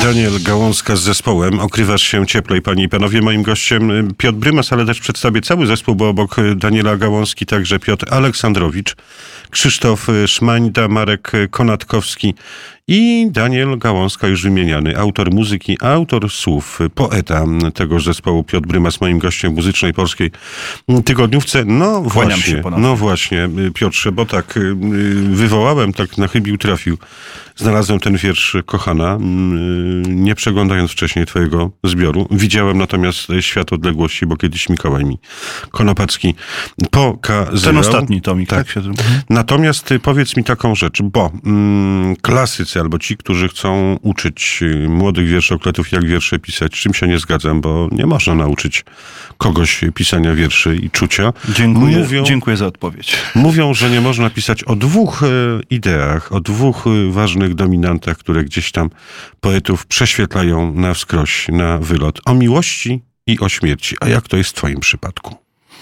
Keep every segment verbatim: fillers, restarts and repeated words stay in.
Daniel Gałązka z zespołem. Okrywasz się cieplej, panie i panowie. Moim gościem Piotr Brymas, ale też przedstawię cały zespół, bo obok Daniela Gałązki także Piotr Aleksandrowicz, Krzysztof Szmańda, Marek Konatkowski i Daniel Gałązka, już wymieniany, autor muzyki, autor słów, poeta tegoż zespołu. Piotr Brymas, moim gościem w Muzycznej Polskiej Tygodniówce. No właśnie, no właśnie, Piotrze, bo tak wywołałem, tak na chybił trafił. Znalazłem ten wiersz Kochana, nie przeglądając wcześniej twojego zbioru. Widziałem natomiast Świat odległości, bo kiedyś Mikołaj mi Konopacki pokazywał. Ten ostatni tomik, tak? tak? Natomiast powiedz mi taką rzecz, bo mm, klasycy albo ci, którzy chcą uczyć młodych wierszokletów, jak wiersze pisać, czym się nie zgadzam, bo nie można nauczyć kogoś pisania wierszy i czucia. Dziękuję, mówią, dziękuję za odpowiedź. Mówią, że nie można pisać o dwóch e, ideach, o dwóch e, ważnych dominantach, które gdzieś tam poetów prześwietlają na wskroś, na wylot. O miłości i o śmierci. A jak to jest w twoim przypadku?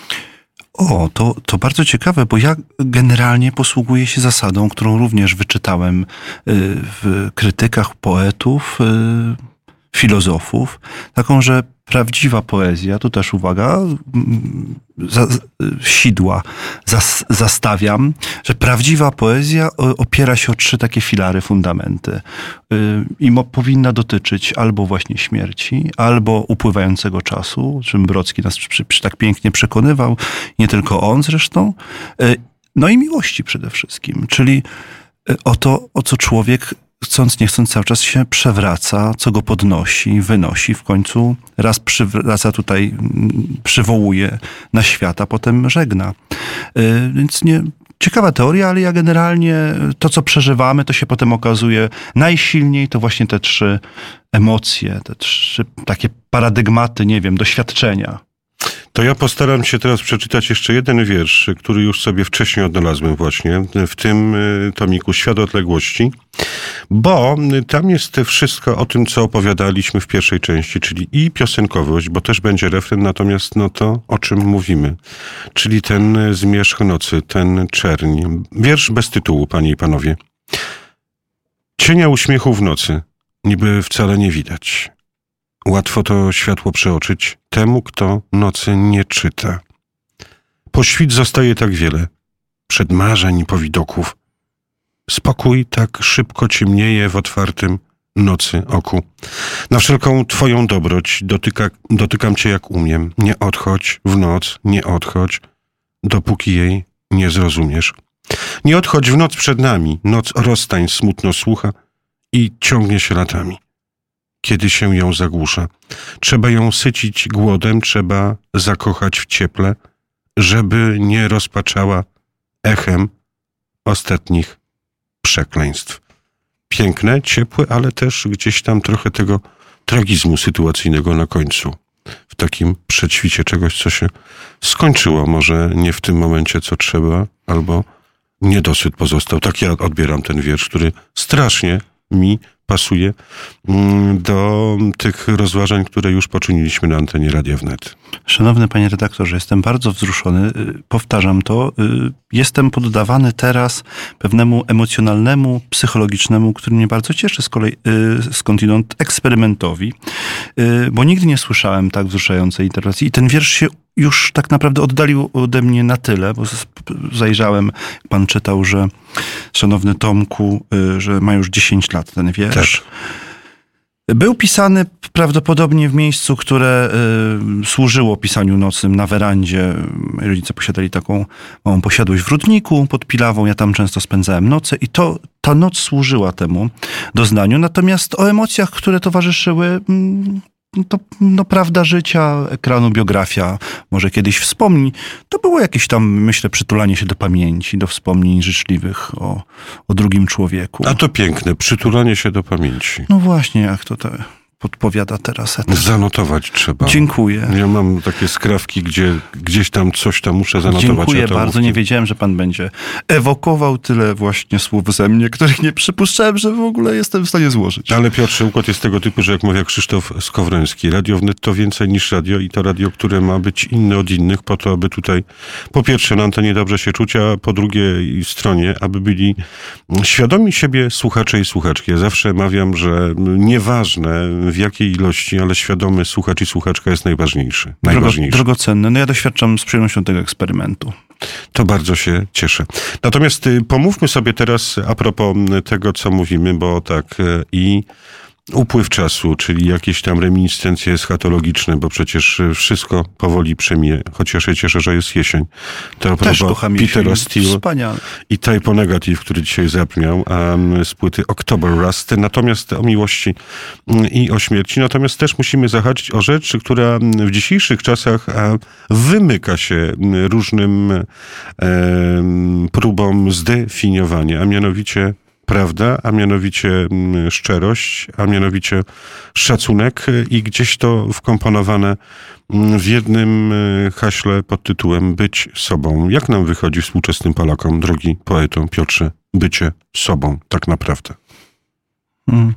O, to, to bardzo ciekawe, bo ja generalnie posługuję się zasadą, którą również wyczytałem w krytykach poetów, filozofów, taką, że prawdziwa poezja, tu też uwaga, za, sidła zas, zastawiam, że prawdziwa poezja opiera się o trzy takie filary, fundamenty. I mo, powinna dotyczyć albo właśnie śmierci, albo upływającego czasu, czym Brocki nas przy, przy tak pięknie przekonywał, nie tylko on zresztą, no i miłości przede wszystkim, czyli o to, o co człowiek chcąc, nie chcąc, cały czas się przewraca, co go podnosi, wynosi, w końcu raz przywraca tutaj, przywołuje na świat, a potem żegna. Yy, więc nie, ciekawa teoria, ale ja generalnie to, co przeżywamy, to się potem okazuje najsilniej, to właśnie te trzy emocje, te trzy takie paradygmaty, nie wiem, doświadczenia. To ja postaram się teraz przeczytać jeszcze jeden wiersz, który już sobie wcześniej odnalazłem właśnie w tym tomiku Świat odległości, bo tam jest wszystko o tym, co opowiadaliśmy w pierwszej części, czyli i piosenkowość, bo też będzie refren, natomiast no to, o czym mówimy, czyli ten zmierzch nocy, ten czerń. Wiersz bez tytułu, panie i panowie. Cienia uśmiechu w nocy, niby wcale nie widać. Łatwo to światło przeoczyć temu, kto nocy nie czyta. Po świt zostaje tak wiele, przed marzeń, powidoków. Spokój tak szybko ciemnieje w otwartym nocy oku. Na wszelką twoją dobroć dotyka, dotykam cię jak umiem. Nie odchodź w noc, nie odchodź, dopóki jej nie zrozumiesz. Nie odchodź w noc przed nami, noc rozstań smutno słucha i ciągnie się latami. Kiedy się ją zagłusza. Trzeba ją sycić głodem, trzeba zakochać w cieple, żeby nie rozpaczała echem ostatnich przekleństw. Piękne, ciepłe, ale też gdzieś tam trochę tego tragizmu sytuacyjnego na końcu. W takim przedświcie czegoś, co się skończyło. Może nie w tym momencie, co trzeba, albo niedosyt pozostał. Tak ja odbieram ten wiersz, który strasznie mi pasuje do tych rozważań, które już poczyniliśmy na antenie Radia Wnet. Szanowny panie redaktorze, jestem bardzo wzruszony. Powtarzam to. Jestem poddawany teraz pewnemu emocjonalnemu, psychologicznemu, który mnie bardzo cieszy z kolei, skądinąd eksperymentowi, bo nigdy nie słyszałem tak wzruszającej interpretacji i ten wiersz się już tak naprawdę oddalił ode mnie na tyle, bo zajrzałem, jak pan czytał, że szanowny Tomku, że ma już dziesięć lat ten wiersz. Tak. Był pisany prawdopodobnie w miejscu, które y, służyło pisaniu nocnym na werandzie. Moi rodzice posiadali taką małą posiadłość w Rudniku pod Pilawą. Ja tam często spędzałem noce i to, ta noc służyła temu doznaniu. Natomiast o emocjach, które towarzyszyły, mm, to no, prawda życia, ekranu, biografia, może kiedyś wspomni. To było jakieś tam, myślę, przytulanie się do pamięci, do wspomnień życzliwych o, o drugim człowieku. A to piękne, przytulanie się do pamięci. No właśnie, jak to te podpowiada teraz Eter. Zanotować trzeba. Dziękuję. Ja mam takie skrawki, gdzie gdzieś tam coś tam muszę zanotować. Dziękuję bardzo. Nie wiedziałem, że pan będzie ewokował tyle właśnie słów ze mnie, których nie przypuszczałem, że w ogóle jestem w stanie złożyć. Ale Piotrze, układ jest tego typu, że jak mówił Krzysztof Skowroński, Radio Wnet to więcej niż radio i to radio, które ma być inne od innych po to, aby tutaj po pierwsze na antenie dobrze się czuć, a po drugiej stronie, aby byli świadomi siebie słuchacze i słuchaczki. Ja zawsze mawiam, że nieważne w jakiej ilości, ale świadomy słuchacz i słuchaczka jest najważniejszy. najważniejszy. Drogo, drogocenny. No ja doświadczam z przyjemnością tego eksperymentu. To bardzo się cieszę. Natomiast pomówmy sobie teraz a propos tego, co mówimy, bo tak i upływ czasu, czyli jakieś tam reminiscencje eschatologiczne, bo przecież wszystko powoli przemije, chociaż się cieszę, że jest jesień. To a propos Petera Steele i Type Negative, który dzisiaj zabrzmiał, um, z płyty October Rust. Natomiast o miłości i o śmierci. Natomiast też musimy zahaczyć o rzecz, która w dzisiejszych czasach wymyka się różnym um, próbom zdefiniowania, a mianowicie prawda, a mianowicie szczerość, a mianowicie szacunek i gdzieś to wkomponowane w jednym haśle pod tytułem być sobą. Jak nam wychodzi współczesnym Polakom, drogi poeto Piotrze, bycie sobą tak naprawdę? Hmm.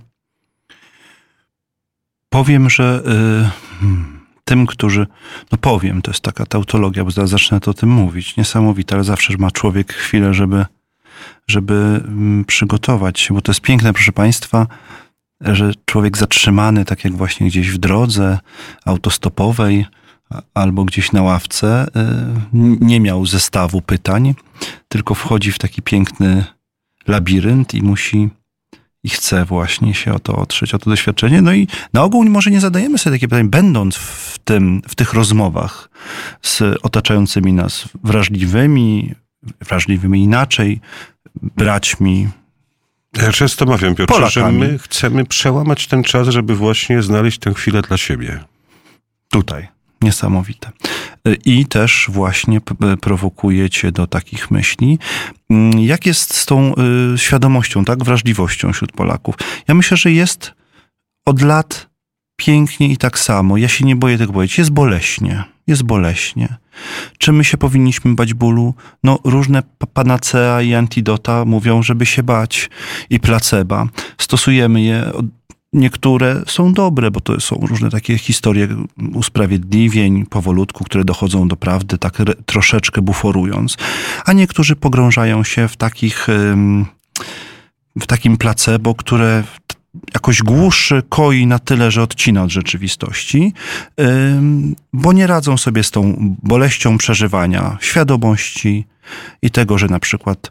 Powiem, że y, tym, którzy, no powiem, to jest taka tautologia, bo zaraz zacznę to o tym mówić, niesamowite, ale zawsze ma człowiek chwilę, żeby żeby przygotować się, bo to jest piękne, proszę Państwa, że człowiek zatrzymany, tak jak właśnie gdzieś w drodze autostopowej albo gdzieś na ławce, nie miał zestawu pytań, tylko wchodzi w taki piękny labirynt i musi i chce właśnie się o to otrzeć, o to doświadczenie. No i na ogół może nie zadajemy sobie takie pytań, będąc w tym, w tych rozmowach z otaczającymi nas wrażliwymi, wrażliwymi inaczej, braćmi, Ja często mawiam, Piotrze, Polakami. że my chcemy przełamać ten czas, żeby właśnie znaleźć tę chwilę dla siebie. Tutaj. Niesamowite. I też właśnie prowokuje cię do takich myśli. Jak jest z tą świadomością, tak, wrażliwością wśród Polaków? Ja myślę, że jest od lat pięknie i tak samo. Ja się nie boję tego powiedzieć. Jest boleśnie. Jest boleśnie. Czy my się powinniśmy bać bólu? No różne panacea i antidota mówią, żeby się bać. I placeba. Stosujemy je. Niektóre są dobre, bo to są różne takie historie usprawiedliwień powolutku, które dochodzą do prawdy, tak troszeczkę buforując. A niektórzy pogrążają się w takich, w takim placebo, które jakoś głuszy, koi na tyle, że odcina od rzeczywistości, bo nie radzą sobie z tą boleścią przeżywania świadomości i tego, że na przykład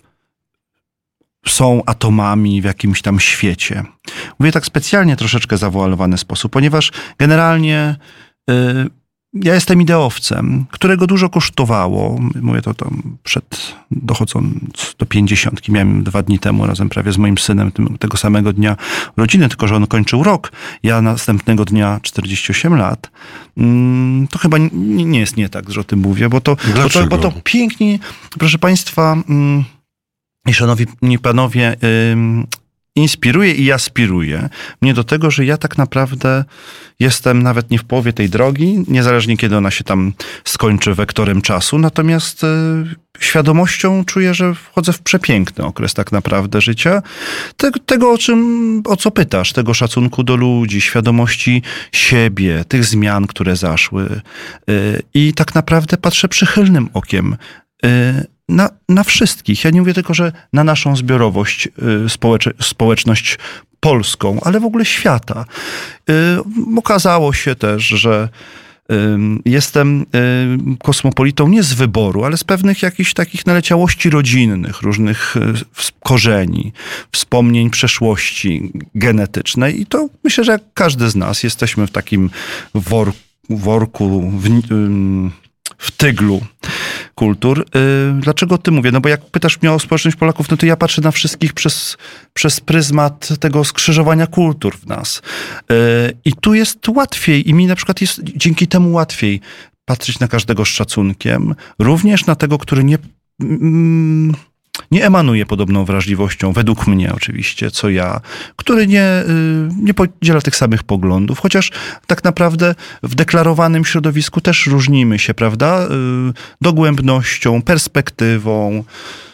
są atomami w jakimś tam świecie. Mówię tak specjalnie troszeczkę zawoalowany sposób, ponieważ generalnie y, ja jestem ideowcem, którego dużo kosztowało. Mówię to tam przed, dochodząc do pięćdziesiątki. Miałem dwa dni temu razem prawie z moim synem tym, tego samego dnia urodziny, tylko że on kończył rok. Ja następnego dnia czterdzieści osiem lat. Mm, to chyba nie, nie jest nie tak, że o tym mówię, bo to, bo to, bo to pięknie, proszę Państwa... Mm, I szanowni panowie, ym, inspiruje i aspiruje mnie do tego, że ja tak naprawdę jestem nawet nie w połowie tej drogi, niezależnie kiedy ona się tam skończy wektorem czasu, natomiast y, świadomością czuję, że wchodzę w przepiękny okres tak naprawdę życia. Tego, tego o czym, o co pytasz, tego szacunku do ludzi, świadomości siebie, tych zmian, które zaszły. Y, I tak naprawdę patrzę przychylnym okiem y, Na, na wszystkich. Ja nie mówię tylko, że na naszą zbiorowość, y, społecz, społeczność polską, ale w ogóle świata. Y, okazało się też, że y, jestem y, kosmopolitą nie z wyboru, ale z pewnych jakichś takich naleciałości rodzinnych, różnych y, korzeni, wspomnień przeszłości genetycznej. I to myślę, że jak każdy z nas jesteśmy w takim wor, worku, w, y, w tyglu kultur. Dlaczego o tym mówię? No bo jak pytasz mnie o społeczność Polaków, no to ja patrzę na wszystkich przez, przez pryzmat tego skrzyżowania kultur w nas. I tu jest łatwiej i mi na przykład jest dzięki temu łatwiej patrzeć na każdego z szacunkiem. Również na tego, który nie... nie emanuje podobną wrażliwością, według mnie oczywiście, co ja, który nie, nie podziela tych samych poglądów, chociaż tak naprawdę w deklarowanym środowisku też różnimy się, prawda? Dogłębnością, perspektywą,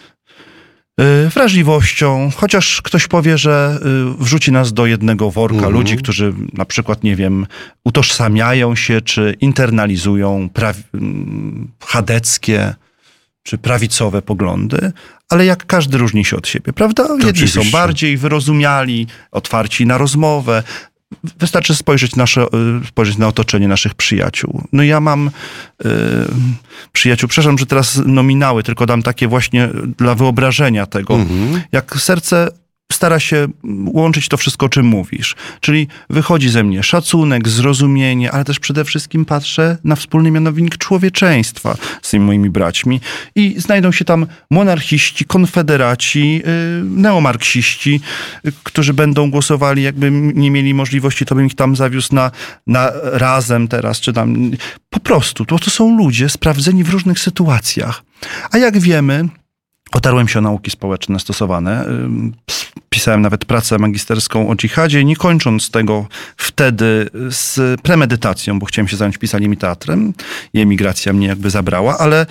wrażliwością, chociaż ktoś powie, że wrzuci nas do jednego worka mhm. ludzi, którzy na przykład, nie wiem, utożsamiają się, czy internalizują praw- chadeckie, czy prawicowe poglądy, ale jak każdy różni się od siebie, prawda? Jedni oczywiście. są bardziej wyrozumiali, otwarci na rozmowę. Wystarczy spojrzeć, nasze, spojrzeć na otoczenie naszych przyjaciół. No ja mam y, przyjaciół, przepraszam, że teraz nominały, tylko dam takie właśnie dla wyobrażenia tego, mhm. jak serce stara się łączyć to wszystko, o czym mówisz. Czyli wychodzi ze mnie szacunek, zrozumienie, ale też przede wszystkim patrzę na wspólny mianownik człowieczeństwa z tymi moimi braćmi i znajdą się tam monarchiści, konfederaci, yy, neomarksiści, yy, którzy będą głosowali, jakby nie mieli możliwości, to bym ich tam zawiózł na, na razem teraz, czy tam po prostu, bo to są ludzie sprawdzeni w różnych sytuacjach. A jak wiemy, otarłem się o nauki społeczne stosowane. Pisałem nawet pracę magisterską o dżihadzie, nie kończąc tego wtedy z premedytacją, bo chciałem się zająć pisaniem i teatrem i emigracja mnie jakby zabrała, ale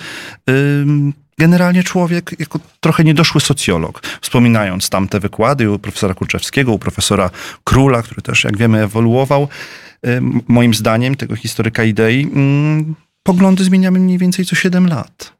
generalnie człowiek jako trochę niedoszły socjolog, wspominając tamte wykłady u profesora Kurczewskiego, u profesora Króla, który też, jak wiemy, ewoluował, moim zdaniem, tego historyka idei, poglądy zmieniamy mniej więcej co siedem lat.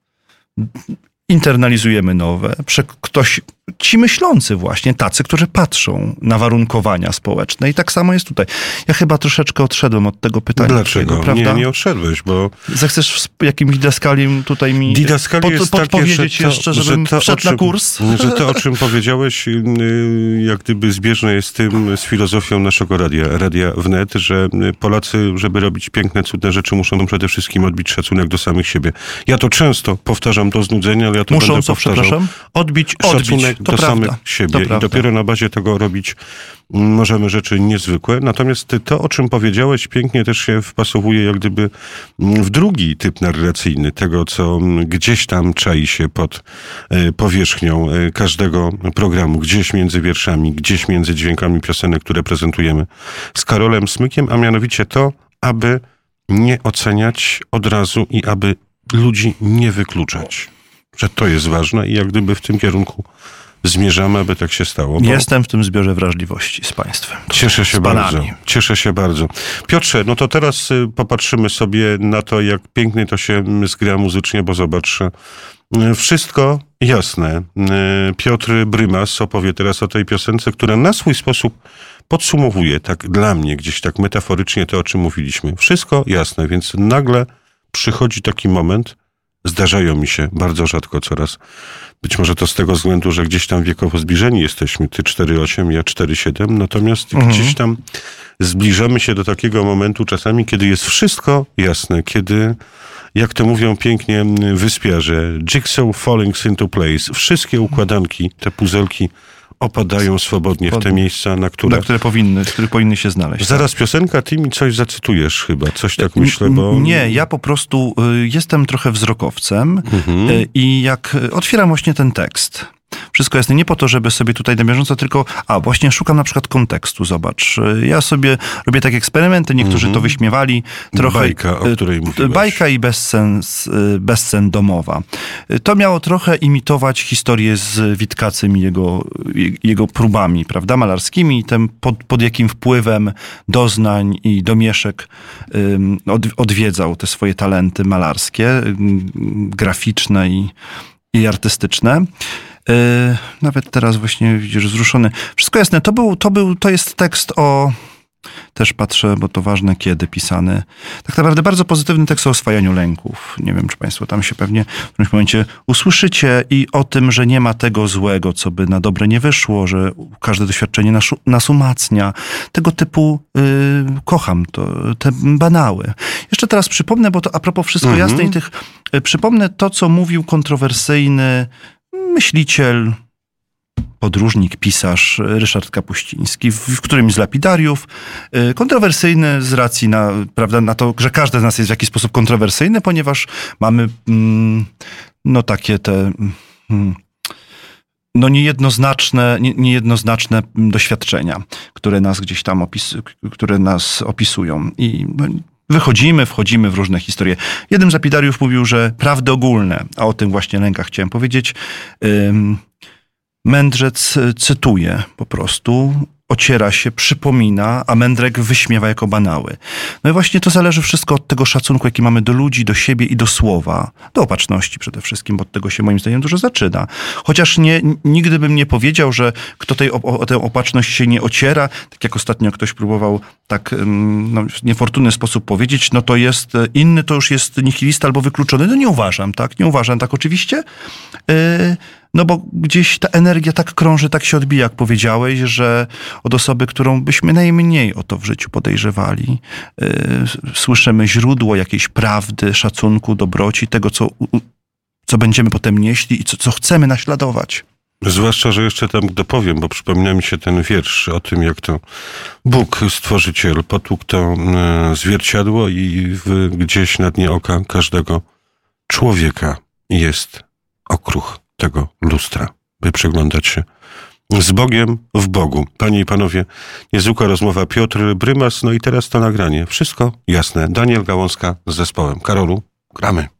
Internalizujemy nowe. Ktoś, ci myślący właśnie, tacy, którzy patrzą na warunkowania społeczne. I tak samo jest tutaj. Ja chyba troszeczkę odszedłem od tego pytania. Dlaczego? Twojego, prawda? Nie, nie odszedłeś, bo... Zechcesz jakimś didaskaliem tutaj mi Didaskalie pod, jest podpowiedzieć takie, że to, jeszcze, żebym że to, wszedł czym, na kurs? Że to, o czym powiedziałeś, jak gdyby zbieżne jest z tym, z filozofią naszego radia, Radia Wnet, że Polacy, żeby robić piękne, cudne rzeczy, muszą przede wszystkim odbić szacunek do samych siebie. Ja to często powtarzam do znudzenia, ale ja to Muszą, będę co, powtarzał. przepraszam? Odbić, Odbić szacunek to do prawda. samych siebie. I dopiero na bazie tego robić możemy rzeczy niezwykłe. Natomiast to, o czym powiedziałeś, pięknie też się wpasowuje jak gdyby w drugi typ narracyjny tego, co gdzieś tam czai się pod powierzchnią każdego programu, gdzieś między wierszami, gdzieś między dźwiękami piosenek, które prezentujemy z Karolem Smykiem, a mianowicie to, aby nie oceniać od razu i aby ludzi nie wykluczać. Że to jest ważne i jak gdyby w tym kierunku zmierzamy, aby tak się stało. Bo... Jestem w tym zbiorze wrażliwości z państwem. Cieszę się bardzo. Cieszę się bardzo. Piotrze, no to teraz popatrzymy sobie na to, jak pięknie to się zgra muzycznie, bo zobacz, wszystko jasne. Piotr Brymas opowie teraz o tej piosence, która na swój sposób podsumowuje, tak dla mnie, gdzieś tak metaforycznie to, o czym mówiliśmy. Wszystko jasne, więc nagle przychodzi taki moment, zdarzają mi się bardzo rzadko coraz. Być może to z tego względu, że gdzieś tam wiekowo zbliżeni jesteśmy. Ty cztery osiem, ja cztery siedem. Natomiast mhm. gdzieś tam zbliżamy się do takiego momentu czasami, kiedy jest wszystko jasne. Kiedy, jak to mówią pięknie wyspiarze, jigsaw falling into place. Wszystkie układanki, te puzelki opadają swobodnie w te miejsca, na które... Na które powinny, które powinny się znaleźć. Zaraz piosenka, ty mi coś zacytujesz chyba, coś tak myślę, bo... Nie, ja po prostu y, jestem trochę wzrokowcem mhm. y, i jak otwieram właśnie ten tekst, wszystko jasne, nie po to, żeby sobie tutaj na bieżąco, tylko, a właśnie szukam na przykład kontekstu, zobacz. Ja sobie robię takie eksperymenty, niektórzy mm-hmm. to wyśmiewali. Trochę, bajka, o której mówiłeś. Bajka i bezsens, bezsen domowa. To miało trochę imitować historię z Witkacym i jego, jego próbami, prawda, malarskimi, tym pod, pod jakim wpływem doznań i domieszek um, od, odwiedzał te swoje talenty malarskie, graficzne i, i artystyczne. Yy, nawet teraz właśnie widzisz, wzruszony. Wszystko jasne, to był, to był, to jest tekst o, też patrzę, bo to ważne, kiedy pisany. Tak naprawdę bardzo pozytywny tekst o oswajaniu lęków. Nie wiem, czy państwo tam się pewnie w którymś momencie usłyszycie i o tym, że nie ma tego złego, co by na dobre nie wyszło, że każde doświadczenie nas, nas umacnia. Tego typu yy, kocham to, te banały. Jeszcze teraz przypomnę, bo to a propos wszystko mhm. jasne i tych, yy, przypomnę to, co mówił kontrowersyjny myśliciel, podróżnik, pisarz Ryszard Kapuściński, w, w którymś z lapidariów, kontrowersyjny z racji na, prawda, na to, że każdy z nas jest w jakiś sposób kontrowersyjny, ponieważ mamy mm, no takie te mm, no niejednoznaczne, nie, niejednoznaczne doświadczenia, które nas gdzieś tam opis, które nas opisują. I wychodzimy, wchodzimy w różne historie. Jeden z lapidariów mówił, że prawdy ogólne, a o tym właśnie lękach chciałem powiedzieć, ym, mędrzec cytuje po prostu, ociera się, przypomina, a mędrek wyśmiewa jako banały. No i właśnie to zależy wszystko od tego szacunku, jaki mamy do ludzi, do siebie i do słowa. Do opatrzności przede wszystkim, bo od tego się moim zdaniem dużo zaczyna. Chociaż nie, nigdy bym nie powiedział, że kto tej, o, o tę opatrzność się nie ociera, tak jak ostatnio ktoś próbował tak no, w niefortunny sposób powiedzieć, no to jest inny, to już jest nihilista albo wykluczony. No nie uważam, tak? Nie uważam tak oczywiście. Yy, No bo gdzieś ta energia tak krąży, tak się odbija, jak powiedziałeś, że od osoby, którą byśmy najmniej o to w życiu podejrzewali, yy, słyszymy źródło jakiejś prawdy, szacunku, dobroci, tego, co, co będziemy potem nieśli i co, co chcemy naśladować. Zwłaszcza, że jeszcze tam dopowiem, bo przypomina mi się ten wiersz o tym, jak to Bóg, Stworzyciel, potłukł to zwierciadło i w, gdzieś na dnie oka każdego człowieka jest okruch tego lustra, by przeglądać się z Bogiem w Bogu. Panie i panowie, niezwykła rozmowa. Piotr Brymas, no i teraz to nagranie. Wszystko jasne. Daniel Gałązka z zespołem. Karolu, gramy.